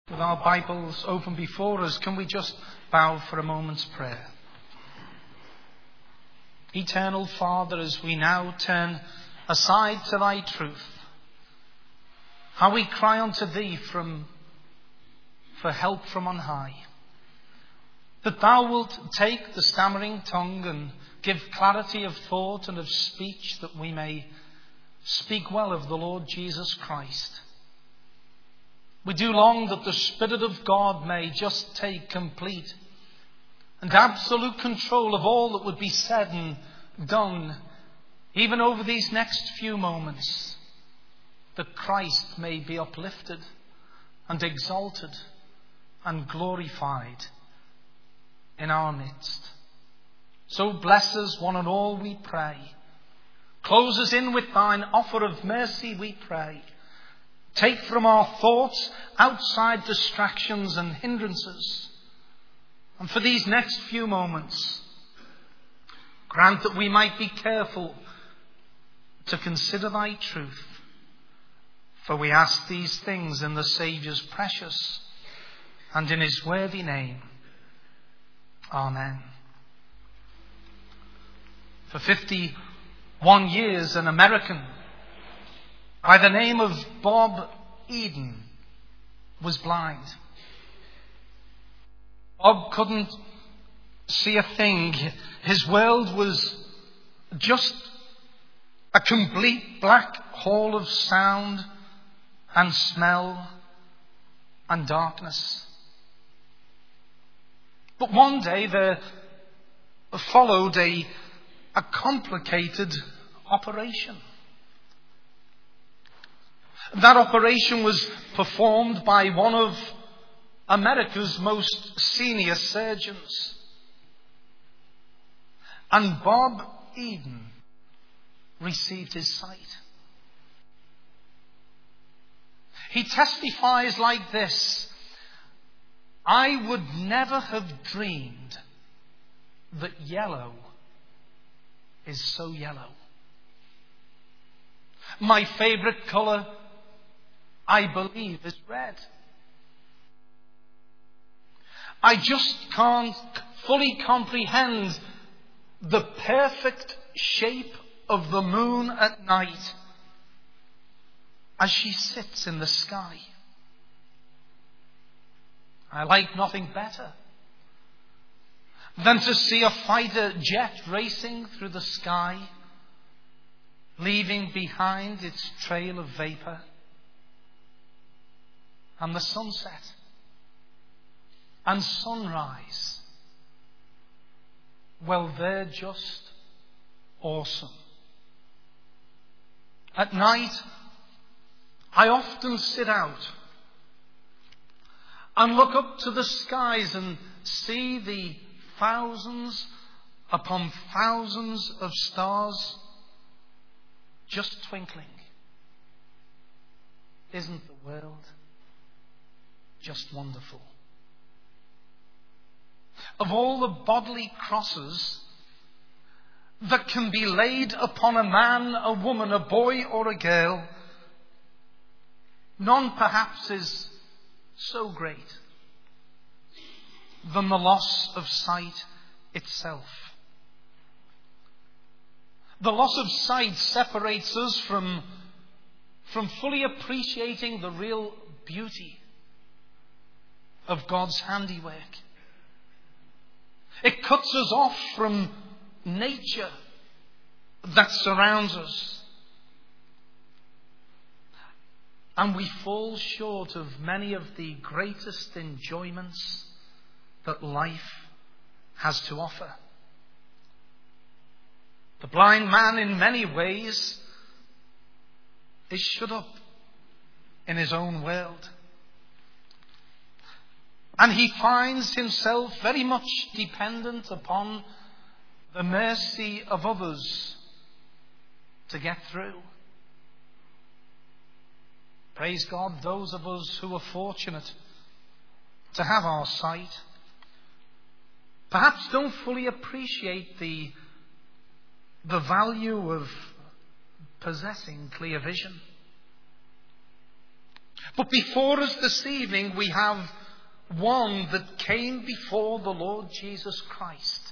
With our Bibles open before us, can we just bow for a moment's prayer? Eternal Father, as we now turn aside to thy truth, how we cry unto thee for help from on high, that thou wilt take the stammering tongue and give clarity of thought and of speech, that we may speak well of the Lord Jesus Christ. We do long that the Spirit of God may just take complete and absolute control of all that would be said and done, even over these next few moments, that Christ may be uplifted and exalted and glorified in our midst. So bless us one and all, we pray. Close us in with thine offer of mercy, we pray. Take from our thoughts outside distractions and hindrances. And for these next few moments, grant that we might be careful to consider thy truth. For we ask these things in the Saviour's precious and in his worthy name. Amen. For 51 years, an American by the name of Bob Eden was blind. Bob couldn't see a thing. His world was just a complete black hole of sound and smell and darkness. But one day there followed a complicated operation. That operation was performed by one of America's most senior surgeons. And Bob Eden received his sight. He testifies like this: I would never have dreamed that yellow is so yellow. My favorite color, I believe, is red. I just can't fully comprehend the perfect shape of the moon at night as she sits in the sky. I like nothing better than to see a fighter jet racing through the sky, leaving behind its trail of vapor. And the sunset and sunrise, well, they're just awesome. At night, I often sit out and look up to the skies and see the thousands upon thousands of stars just twinkling. Isn't the world just wonderful? Of all the bodily crosses that can be laid upon a man, a woman, a boy or a girl, none perhaps is so great than the loss of sight itself. The loss of sight separates us from fully appreciating the real beauty of God's handiwork. It cuts us off from nature that surrounds us. And we fall short of many of the greatest enjoyments that life has to offer. The blind man, in many ways, is shut up in his own world. And he finds himself very much dependent upon the mercy of others to get through. Praise God, those of us who are fortunate to have our sight perhaps don't fully appreciate the value of possessing clear vision. But before us this evening, we have one that came before the Lord Jesus Christ,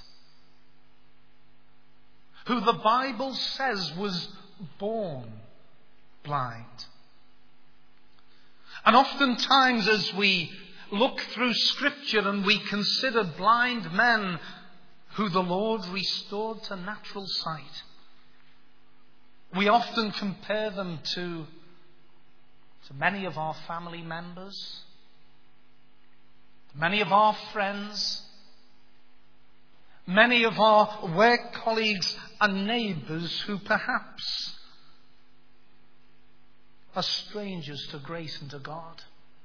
who the Bible says was born blind. And oftentimes as we look through Scripture and we consider blind men who the Lord restored to natural sight, we often compare them to many of our family members, to many of our friends, many of our work colleagues and neighbours who perhaps are strangers to grace and to God.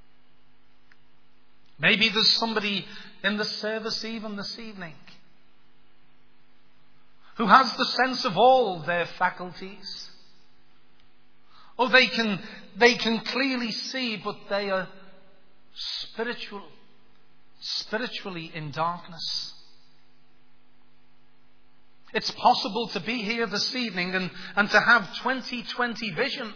Maybe there's somebody in the service even this evening who has the sense of all their faculties. Oh, they can clearly see, but they are spiritually in darkness. It's possible to be here this evening and to have 20/20 vision.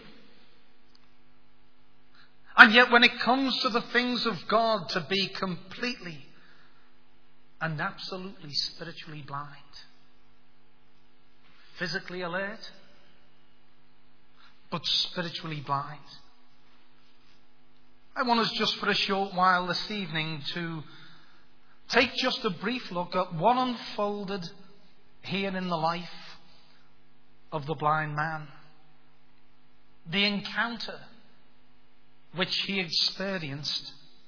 And yet when it comes to the things of God, to be completely and absolutely spiritually blind. Physically alert, but spiritually blind. I want us just for a short while this evening to take just a brief look at what unfolded here in the life of the blind man. The encounter which he experienced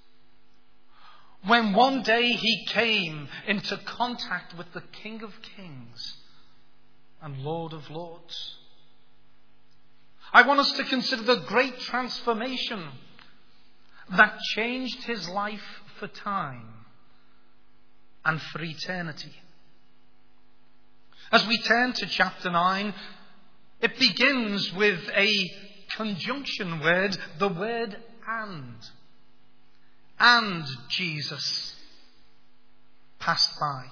when one day he came into contact with the King of Kings and Lord of Lords. I want us to consider the great transformation that changed his life for time and for eternity. As we turn to chapter 9, it begins with a conjunction word, the word and. And Jesus passed by.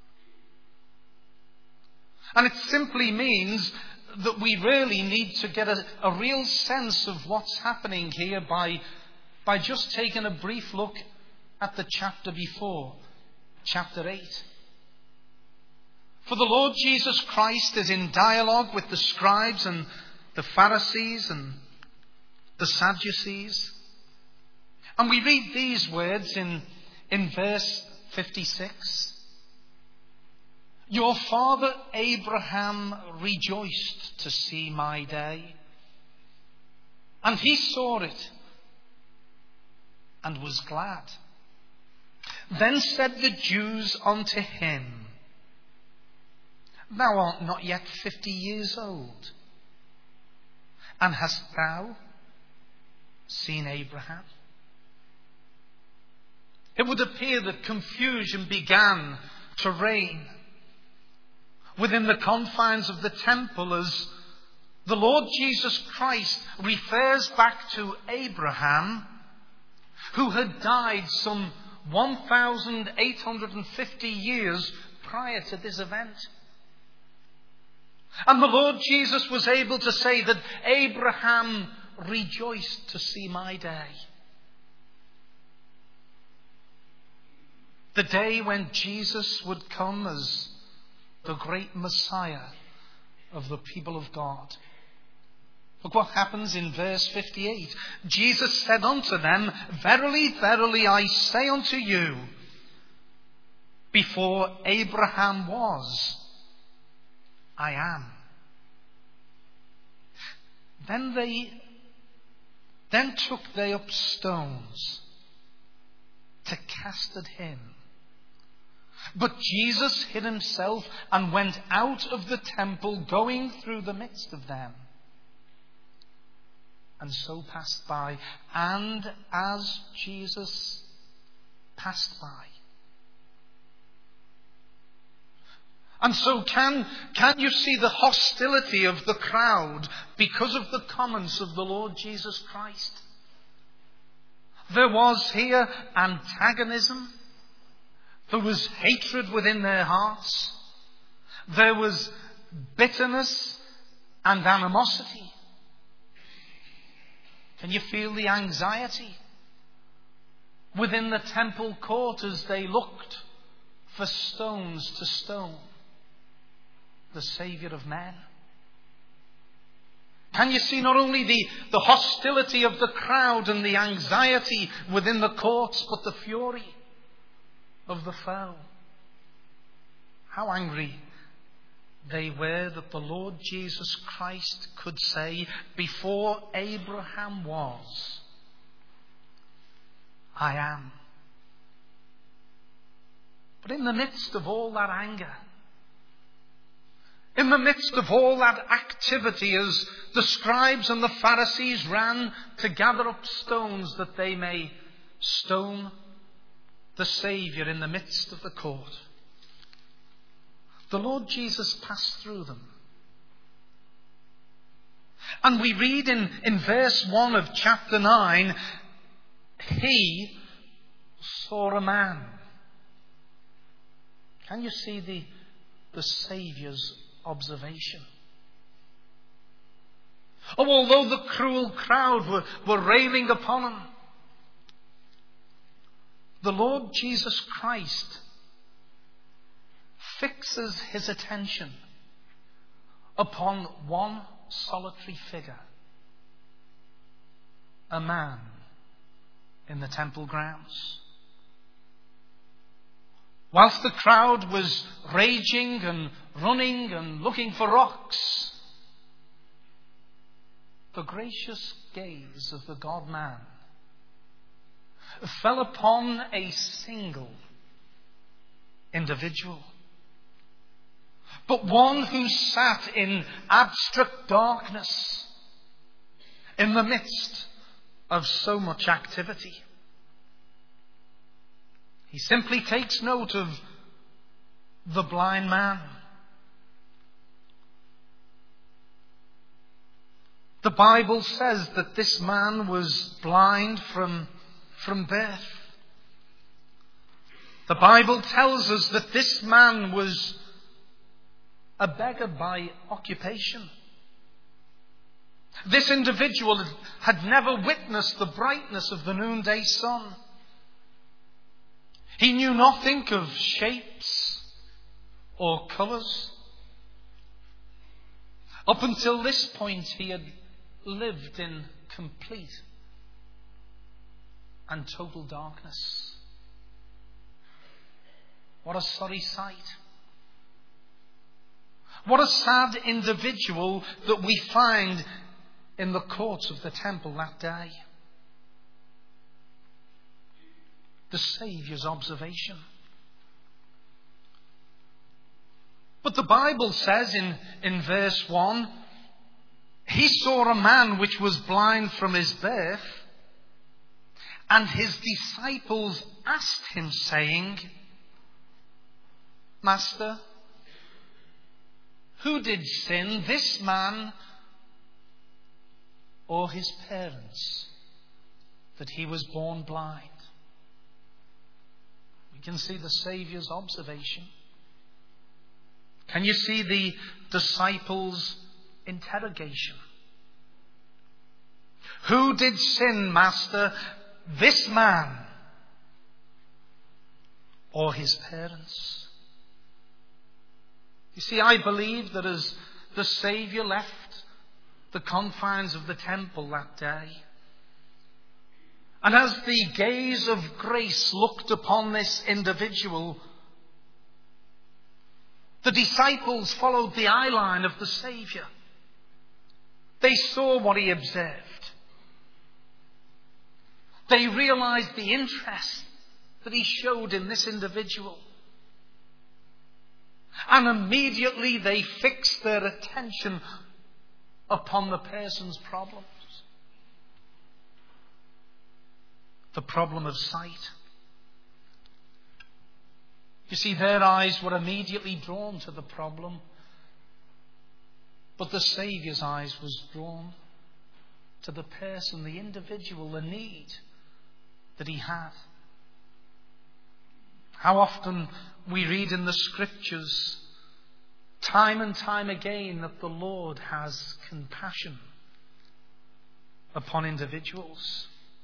And it simply means that we really need to get a real sense of what's happening here by just taking a brief look at the chapter before, chapter 8. For the Lord Jesus Christ is in dialogue with the scribes and the Pharisees and the Sadducees. And we read these words in verse 56. Your father Abraham rejoiced to see my day, and he saw it and was glad. Then said the Jews unto him, Thou art not yet 50 years old, and hast thou seen Abraham? It would appear that confusion began to reign within the confines of the temple as the Lord Jesus Christ refers back to Abraham, who had died some 1,850 years prior to this event. And the Lord Jesus was able to say that Abraham rejoiced to see my day. The day when Jesus would come as the great Messiah of the people of God. Look what happens in verse 58. Jesus said unto them, Verily, verily, I say unto you, before Abraham was, I am. Then took they up stones to cast at him. But Jesus hid himself and went out of the temple, going through the midst of them, and so passed by. And as Jesus passed by. And so can you see the hostility of the crowd because of the comments of the Lord Jesus Christ? There was here antagonism. There was hatred within their hearts. There was bitterness and animosity. Can you feel the anxiety within the temple court as they looked for stones to stone the Saviour of men? Can you see not only the hostility of the crowd and the anxiety within the courts, but the fury of the foe? How angry they were that the Lord Jesus Christ could say, before Abraham was, I am. But in the midst of all that anger, in the midst of all that activity, as the scribes and the Pharisees ran to gather up stones that they may stone the Saviour in the midst of the court, the Lord Jesus passed through them. And we read in verse 1 of chapter 9, he saw a man. Can you see the Saviour's observation? Oh, although the cruel crowd were railing upon him, the Lord Jesus Christ fixes his attention upon one solitary figure, a man in the temple grounds. Whilst the crowd was raging and running and looking for rocks, the gracious gaze of the God-man fell upon a single individual, but one who sat in abstract darkness in the midst of so much activity. He simply takes note of the blind man. The Bible says that this man was blind from birth. The Bible tells us that this man was a beggar by occupation. This individual had never witnessed the brightness of the noonday sun. He knew nothing of shapes or colours. Up until this point, he had lived in complete and total darkness. What a sorry sight. What a sad individual that we find in the courts of the temple that day. The Saviour's observation. But the Bible says in verse 1, he saw a man which was blind from his birth, and his disciples asked him, saying, Master, who did sin, this man or his parents, that he was born blind? We can see the Saviour's observation. Can you see the disciples' interrogation? Who did sin, Master, this man or his parents? You see, I believe that as the Saviour left the confines of the temple that day, and as the gaze of grace looked upon this individual, the disciples followed the eye line of the Saviour. They saw what he observed. They realized the interest that he showed in this individual. And immediately they fixed their attention upon the person's problems. The problem of sight. You see, their eyes were immediately drawn to the problem, but the Saviour's eyes was drawn to the person, the individual, the need that he had. How often we read in the Scriptures, time and time again, that the Lord has compassion upon individuals.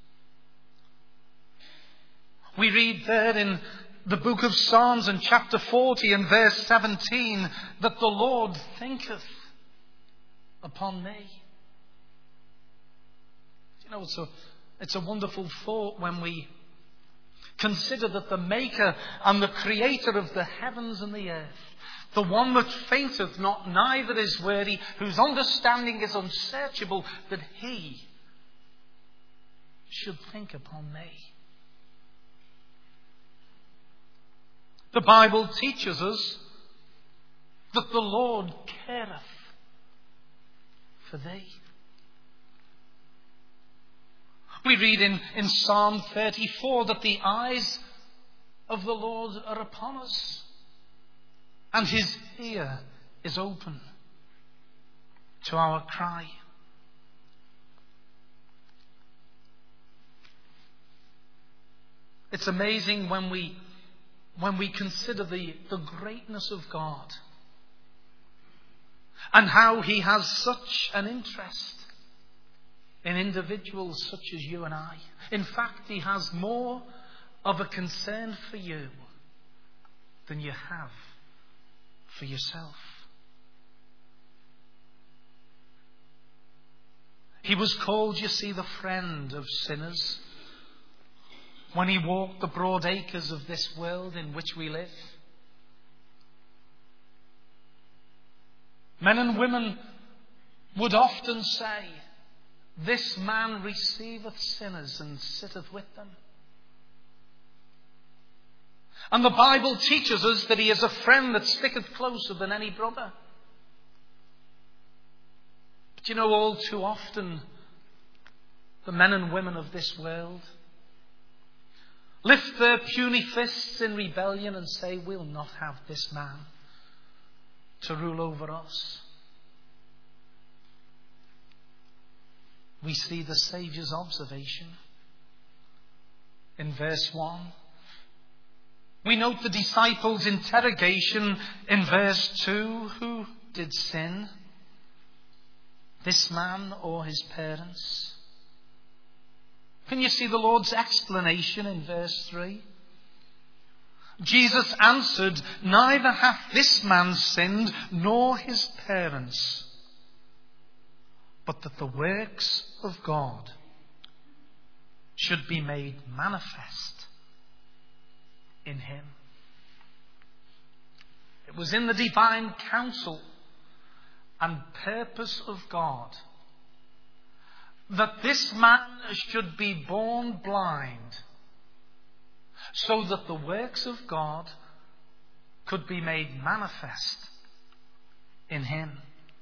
We read there in the book of Psalms in chapter 40 and verse 17 that the Lord thinketh upon me. You know, it's a wonderful thought when we consider that the Maker and the Creator of the heavens and the earth, the one that fainteth not, neither is weary, whose understanding is unsearchable, that He should think upon me. The Bible teaches us that the Lord careth for thee. We read in Psalm 34 that the eyes of the Lord are upon us, and His ear is open to our cry. It's amazing when we consider the greatness of God and how He has such an interest in individuals such as you and I. In fact, He has more of a concern for you than you have for yourself. He was called, you see, the friend of sinners when He walked the broad acres of this world in which we live. Men and women would often say, "This man receiveth sinners and sitteth with them." And the Bible teaches us that He is a friend that sticketh closer than any brother. But you know, all too often, the men and women of this world lift their puny fists in rebellion and say, "We'll not have this man to rule over us." We see the Saviour's observation in verse 1. We note the disciples' interrogation in verse 2. Who did sin? This man or his parents? Can you see the Lord's explanation in verse 3? Jesus answered, "Neither hath this man sinned, nor his parents, but that the works of God should be made manifest in him." It was in the divine counsel and purpose of God that this man should be born blind, so that the works of God could be made manifest in him.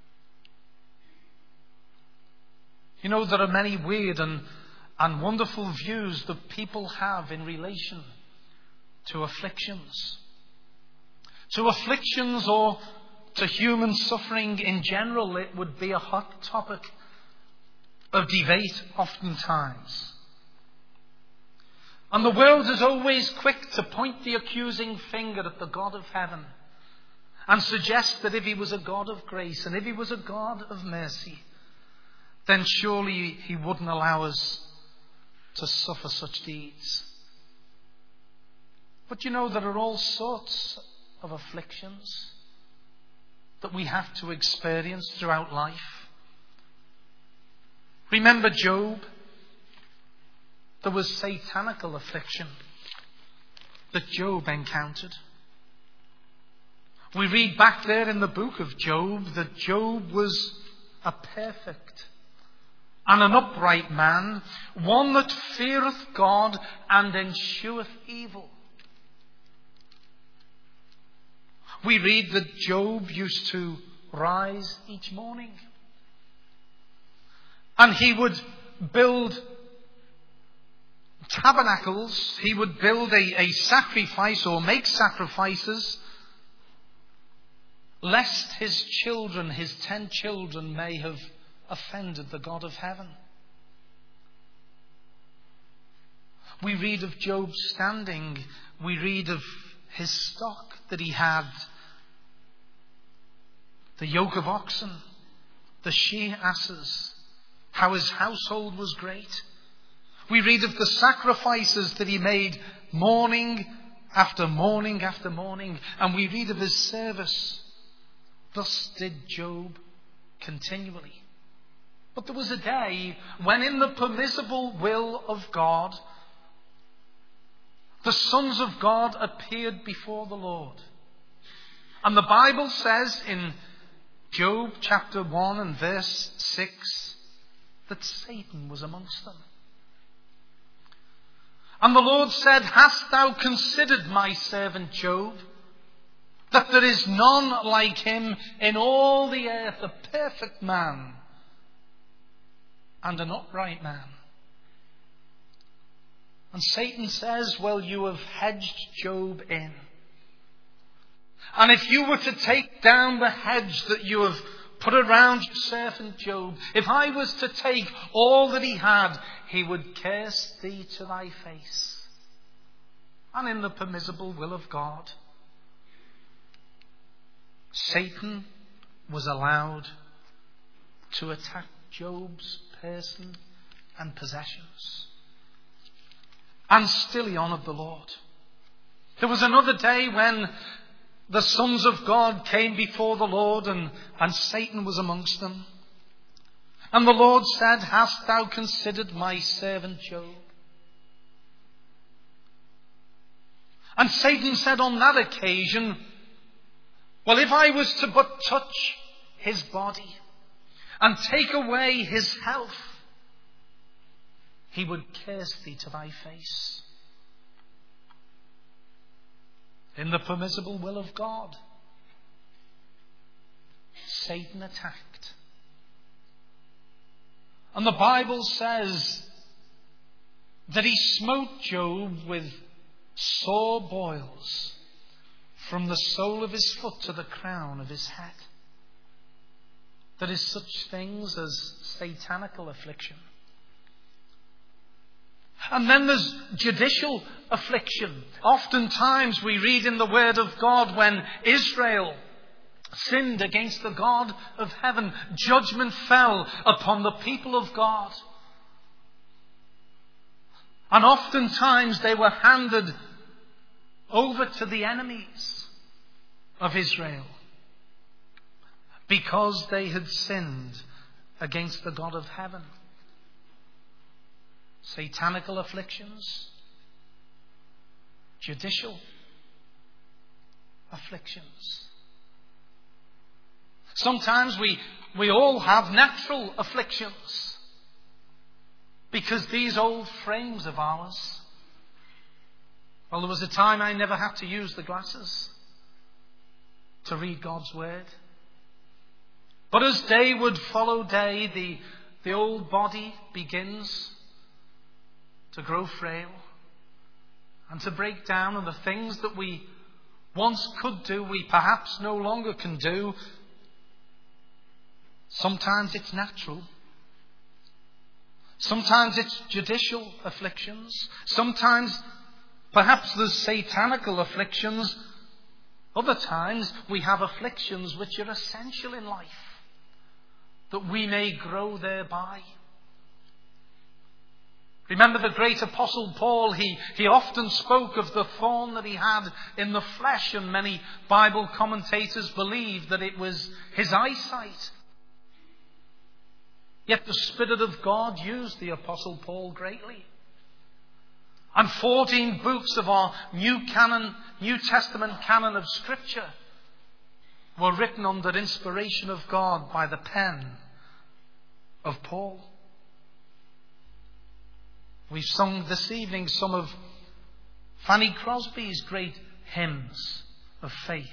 You know, there are many weird and wonderful views that people have in relation to afflictions. To afflictions or to human suffering in general, it would be a hot topic of debate oftentimes. And the world is always quick to point the accusing finger at the God of heaven and suggest that if He was a God of grace and if He was a God of mercy, then surely He wouldn't allow us to suffer such deeds. But you know, there are all sorts of afflictions that we have to experience throughout life. Remember Job? There was satanical affliction that Job encountered. We read back there in the book of Job that Job was a perfect and an upright man, one that feareth God and escheweth evil. We read that Job used to rise each morning and he would build tabernacles. He would build a sacrifice or make sacrifices lest his children, his 10 children, may have offended the God of heaven. We read of Job's standing. We read of his stock that he had. The yoke of oxen, the she-asses, how his household was great. We read of the sacrifices that he made morning after morning after morning. And we read of his service. Thus did Job continually. But there was a day when, in the permissible will of God, the sons of God appeared before the Lord. And the Bible says in Job chapter 1 and verse 6 that Satan was amongst them. And the Lord said, "Hast thou considered my servant Job, that there is none like him in all the earth, a perfect man and an upright man?" And Satan says, "Well, you have hedged Job in. And if you were to take down the hedge that you have put around your servant Job, if I was to take all that he had, he would curse thee to thy face." And in the permissible will of God, Satan was allowed to attack Job's person and possessions. And still he honoured the Lord. There was another day when the sons of God came before the Lord, and Satan was amongst them. And the Lord said, "Hast thou considered my servant Job?" And Satan said on that occasion, "Well, if I was to but touch his body and take away his health, he would curse thee to thy face." In the permissible will of God, Satan attacked. And the Bible says that he smote Job with sore boils from the sole of his foot to the crown of his head. There is such things as satanical affliction. And then there's judicial affliction. Oftentimes we read in the Word of God when Israel sinned against the God of heaven, judgment fell upon the people of God. And oftentimes they were handed over to the enemies of Israel because they had sinned against the God of heaven. Satanical afflictions, judicial afflictions. Sometimes we all have natural afflictions because these old frames of ours, well, there was a time I never had to use the glasses to read God's Word. But as day would follow day, the old body begins to grow frail and to break down, and the things that we once could do, we perhaps no longer can do. Sometimes it's natural. Sometimes it's judicial afflictions. Sometimes perhaps there's satanical afflictions. Other times we have afflictions which are essential in life, that we may grow thereby. Remember the great apostle Paul, he often spoke of the thorn that he had in the flesh, and many Bible commentators believe that it was his eyesight. Yet the Spirit of God used the apostle Paul greatly. And 14 books of our New Testament canon of Scripture were written under inspiration of God by the pen of Paul. We've sung this evening some of Fanny Crosby's great hymns of faith.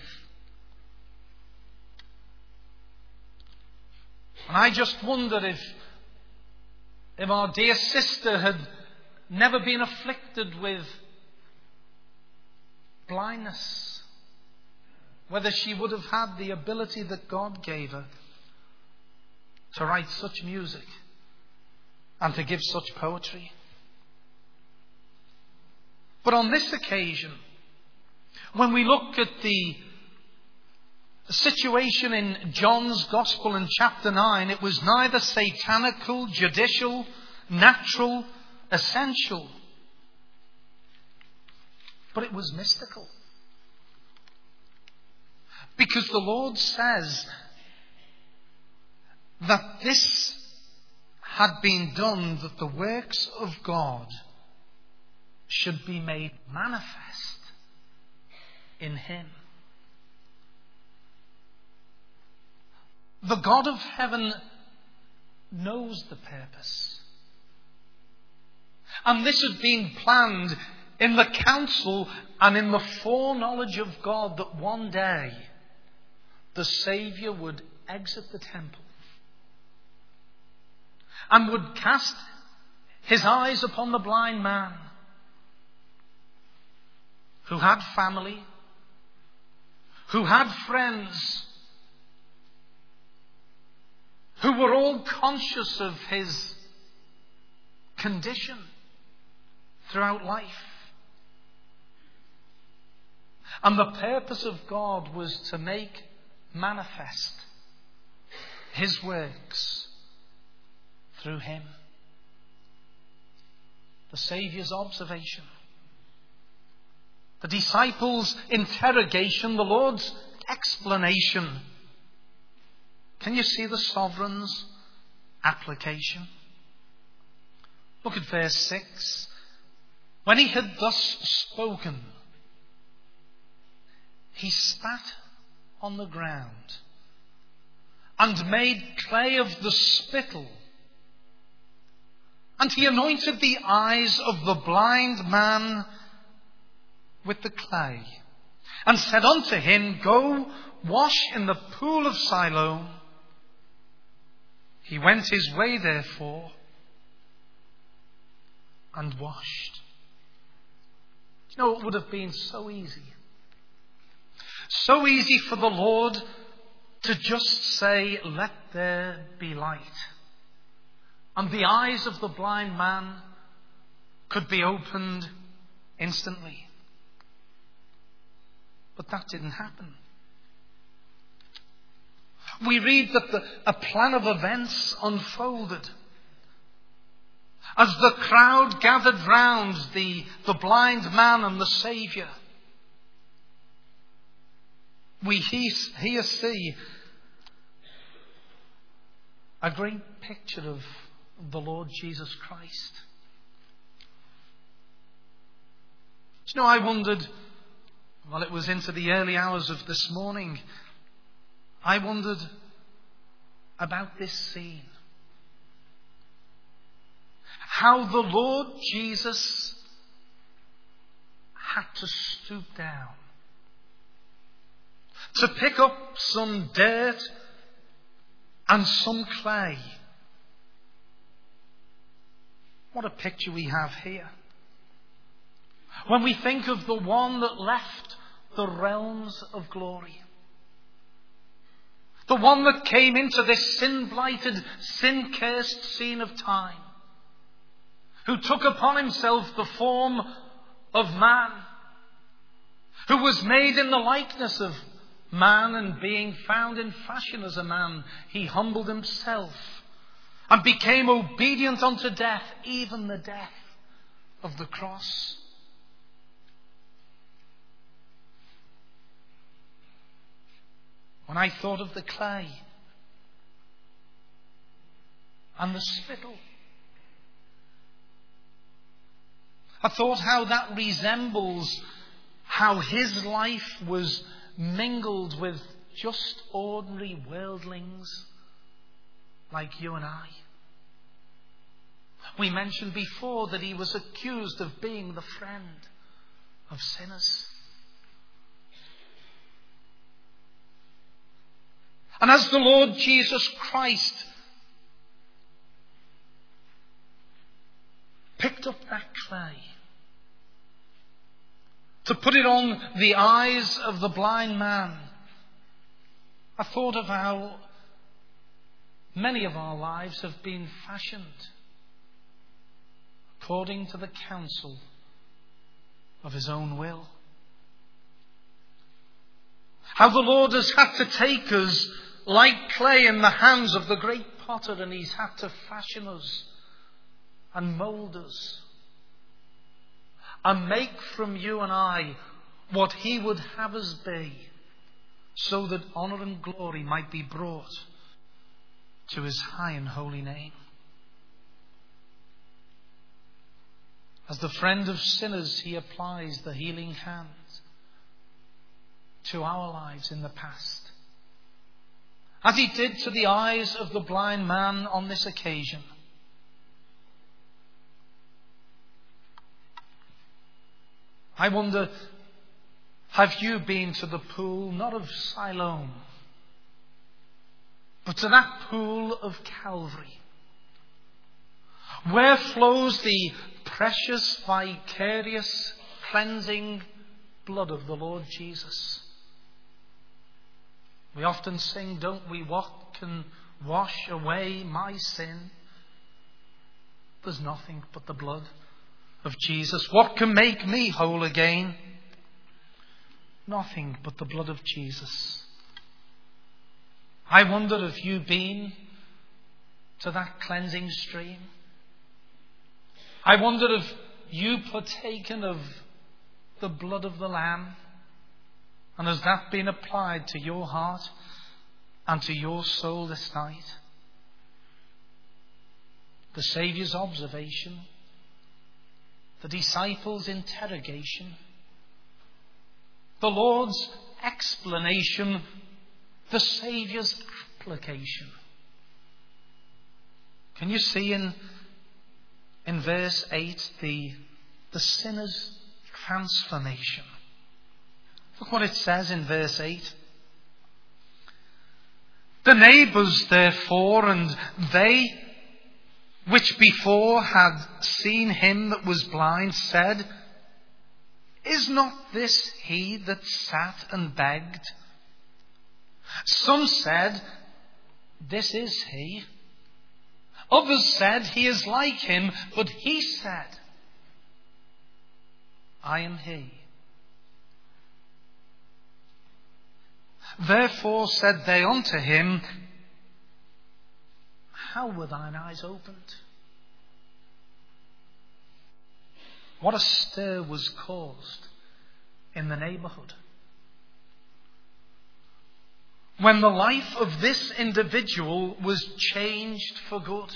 And I just wondered if our dear sister had never been afflicted with blindness, whether she would have had the ability that God gave her to write such music and to give such poetry. But on this occasion, when we look at the situation in John's Gospel in chapter 9, it was neither satanical, judicial, natural, essential, but it was mystical. Because the Lord says that this had been done, that the works of God should be made manifest in Him. The God of heaven knows the purpose. And this had been planned in the counsel and in the foreknowledge of God, that one day the Saviour would exit the temple and would cast His eyes upon the blind man who had family, who had friends, who were all conscious of his condition throughout life. And the purpose of God was to make manifest His works through him. The Saviour's observation, the disciples' interrogation, the Lord's explanation. Can you see the sovereign's application? Look at verse 6. When he had thus spoken, he spat on the ground and made clay of the spittle. And he anointed the eyes of the blind man with the clay, and said unto him, Go wash in the pool of Siloam. He went his way therefore and washed. You know, it would have been so easy. So easy for the Lord to just say, Let there be light. And the eyes of the blind man could be opened instantly. But that didn't happen. We read that a plan of events unfolded. As the crowd gathered round the blind man and the Saviour, we here see a great picture of the Lord Jesus Christ. You know, I wondered, well, it was into the early hours of this morning, I wondered about this scene. How the Lord Jesus had to stoop down to pick up some dirt and some clay. What a picture we have here. When we think of the one that left the realms of glory, the one that came into this sin-blighted, sin-cursed scene of time, who took upon himself the form of man, who was made in the likeness of man, and being found in fashion as a man, he humbled himself and became obedient unto death, even the death of the cross. When I thought of the clay and the spittle, I thought how that resembles how his life was mingled with just ordinary worldlings like you and I. We mentioned before that he was accused of being the friend of sinners. And as the Lord Jesus Christ picked up that clay to put it on the eyes of the blind man, I thought of how many of our lives have been fashioned according to the counsel of his own will. How the Lord has had to take us like clay in the hands of the great potter, and He's had to fashion us and mould us and make from you and I what He would have us be, so that honour and glory might be brought to His high and holy name. As the friend of sinners, He applies the healing hand to our lives in the past, as He did to the eyes of the blind man on this occasion. I wonder, have you been to the pool, not of Siloam, but to that pool of Calvary, where flows the precious, vicarious, cleansing blood of the Lord Jesus? We often sing, don't we, what can wash away my sin? There's nothing but the blood of Jesus. What can make me whole again? Nothing but the blood of Jesus. I wonder if you've been to that cleansing stream. I wonder if you partaken of the blood of the Lamb, and has that been applied to your heart and to your soul this night? The Saviour's observation, the disciples' interrogation, the Lord's explanation, the Saviour's application. Can you see in verse 8 the sinner's transformation? Look what it says in verse 8. The neighbours therefore, and they which before had seen him that was blind, said, Is not this he that sat and begged? Some said, This is he. Others said, He is like him. But he said, I am he. Therefore said they unto him, How were thine eyes opened? What a stir was caused in the neighbourhood when the life of this individual was changed for good.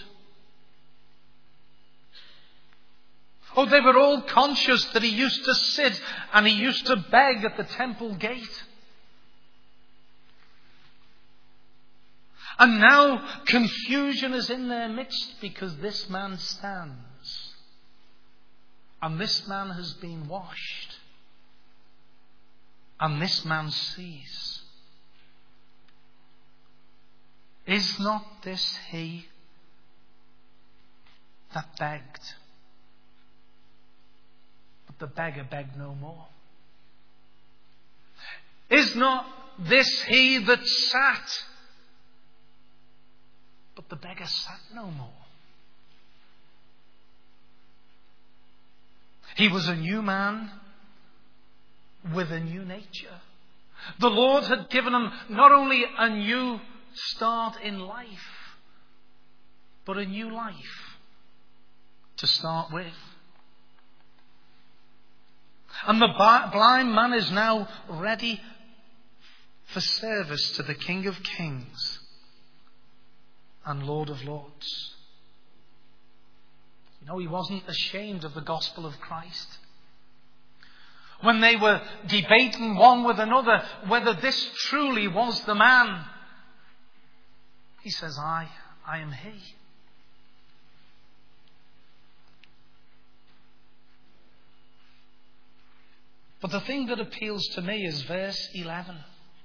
Oh, they were all conscious that he used to sit and he used to beg at the temple gate. And now confusion is in their midst, because this man stands and this man has been washed and this man sees. Is not this he that begged? But the beggar begged no more. Is not this he that sat? But the beggar sat no more. He was a new man with a new nature. The Lord had given him not only a new start in life, but a new life to start with. And the blind man is now ready for service to the King of Kings and Lord of Lords. You know, he wasn't ashamed of the gospel of Christ. When they were debating one with another whether this truly was the man, he says, I am he. But the thing that appeals to me is verse 11.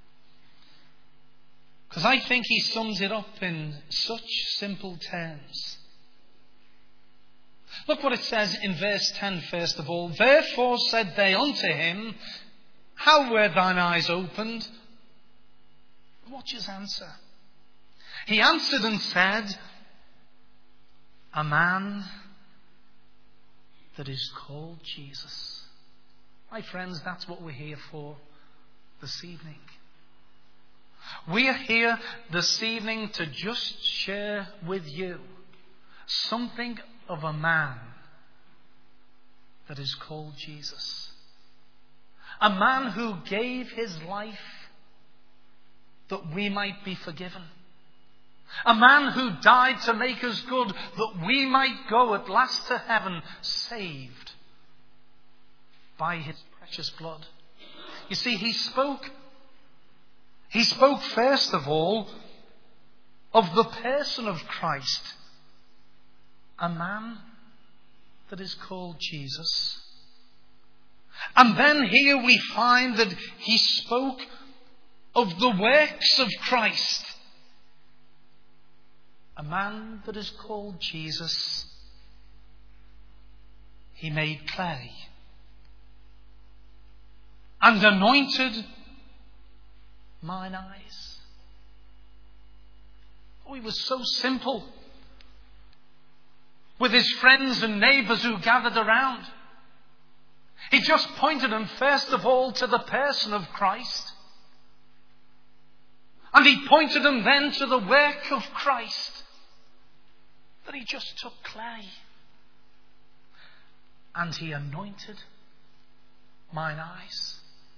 Because I think he sums it up in such simple terms. Look what it says in verse 10 first of all. Therefore said they unto him, How were thine eyes opened? Watch his answer. He answered and said, A man that is called Jesus. My friends, that's what we're here for this evening. We are here this evening to just share with you something of a man that is called Jesus. A man who gave his life that we might be forgiven. A man who died to make us good, that we might go at last to heaven, saved by his precious blood. You see, he spoke first of all of the person of Christ, a man that is called Jesus. And then here we find that he spoke of the works of Christ, a man that is called Jesus. He made clay and anointed mine eyes. Oh, he was so simple with his friends and neighbours who gathered around. He just pointed them first of all to the person of Christ. And he pointed them then to the work of Christ. That he just took clay and he anointed mine eyes.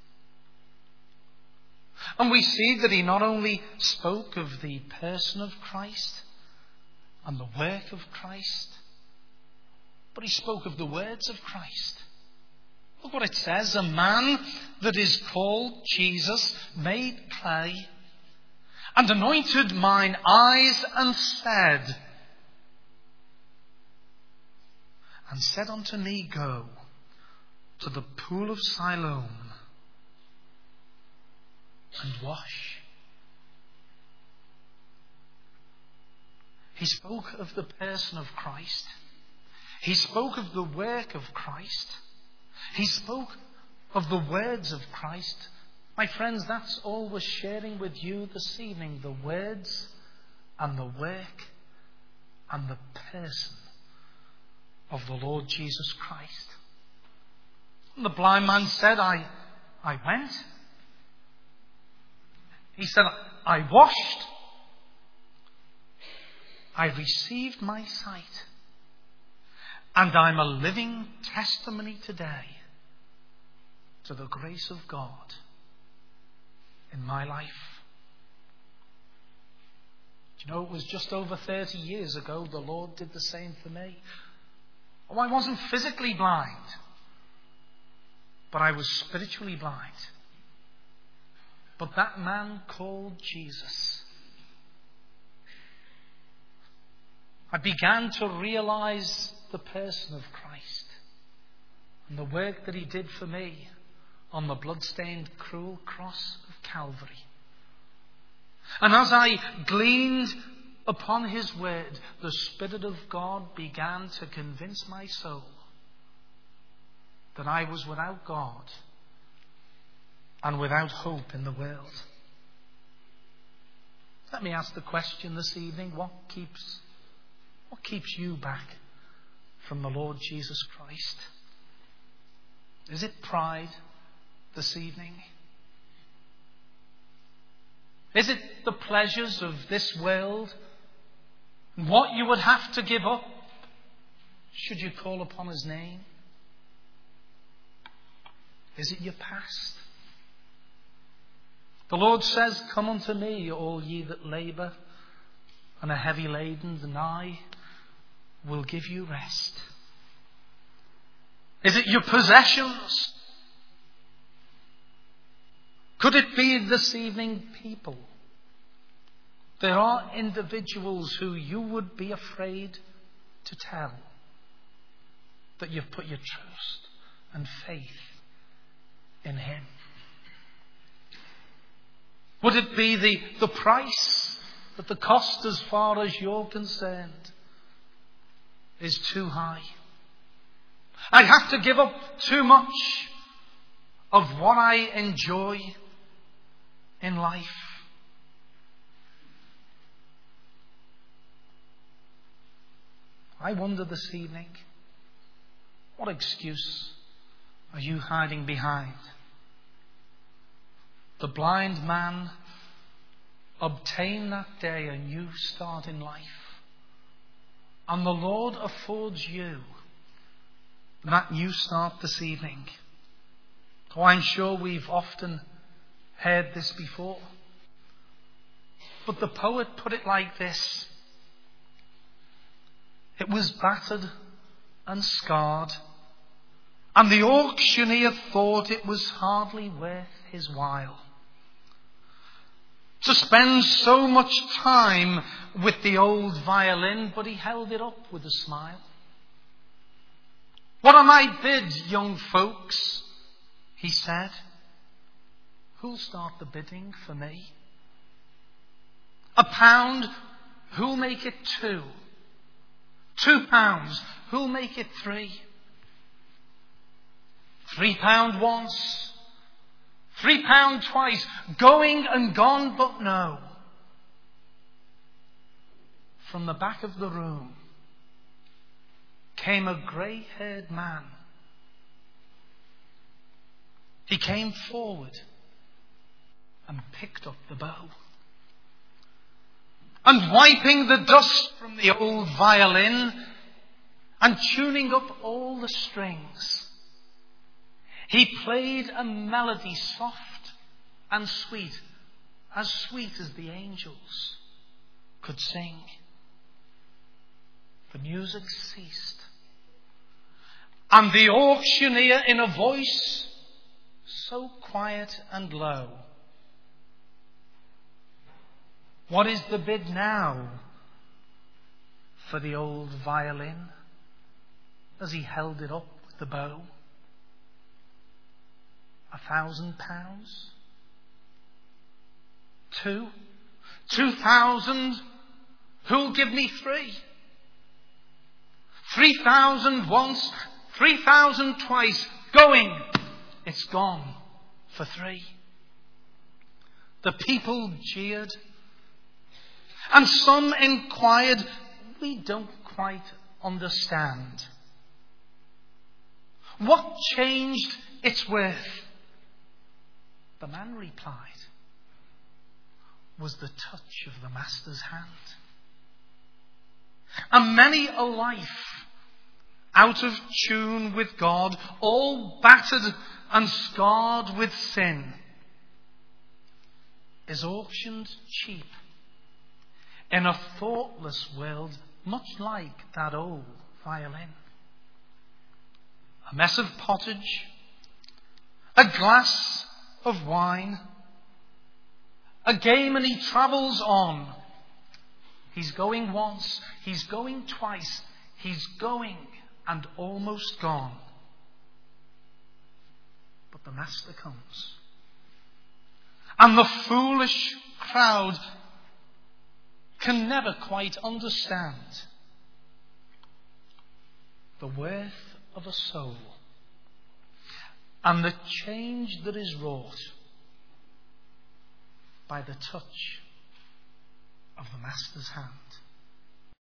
And we see that he not only spoke of the person of Christ and the work of Christ, but he spoke of the words of Christ. Look what it says. A man that is called Jesus made clay and anointed mine eyes and said unto me, go to the pool of Siloam and wash. He spoke of the person of Christ. He spoke of the work of Christ. He spoke of the words of Christ. My friends, that's all we're sharing with you this evening. The words and the work and the person of the Lord Jesus Christ. And the blind man said, I went. He said, I washed. I received my sight. And I'm a living testimony today to the grace of God in my life. Do you know, it was just over 30 years ago the Lord did the same for me. Oh, I wasn't physically blind, but I was spiritually blind. But that man called Jesus, I began to realize the person of Christ and the work that he did for me on the blood-stained, cruel cross of Calvary. And as I gleaned upon his word, the Spirit of God began to convince my soul that I was without God and without hope in the world. Let me ask the question this evening, what keeps you back from the Lord Jesus Christ? Is it pride this evening? Is it the pleasures of this world and what you would have to give up should you call upon his name? Is it your past? The Lord says, come unto me, all ye that labour and are heavy laden, and I will give you rest. Is it your possessions? Could it be this evening, people? There are individuals who you would be afraid to tell that you've put your trust and faith in him. Would it be the price, that the cost as far as you're concerned is too high? I'd have to give up too much of what I enjoy in life. I wonder this evening, what excuse are you hiding behind? The blind man obtain that day a new start in life. And the Lord affords you that new start this evening. Oh, I'm sure we've often heard this before. But the poet put it like this. It was battered and scarred, and the auctioneer thought it was hardly worth his while to spend so much time with the old violin, but he held it up with a smile. What am I bid, young folks? He said. Who'll start the bidding for me? £1, who'll make it 2? £2, who'll make it 3? £3 once, £3 twice, going and gone, but no. From the back of the room came a grey-haired man. He came forward and picked up the bow. And wiping the dust from the old violin and tuning up all the strings, he played a melody soft and sweet as the angels could sing. The music ceased, and the auctioneer, in a voice so quiet and low, "What is the bid now for the old violin?" as he held it up with the bow. £1,000? 2,000? Who'll give me 3? 3,000 once, 3,000 twice, going, it's gone for 3. The people jeered, and some inquired, we don't quite understand. What changed its worth? The man replied, was the touch of the master's hand. And many a life out of tune with God, all battered and scarred with sin, is auctioned cheap in a thoughtless world, much like that old violin. A mess of pottage, a glass of wine, a game, and he travels on. He's going once, he's going twice, he's going and almost gone. But the master comes, and the foolish crowd can never quite understand the worth of a soul and the change that is wrought by the touch of the master's hand.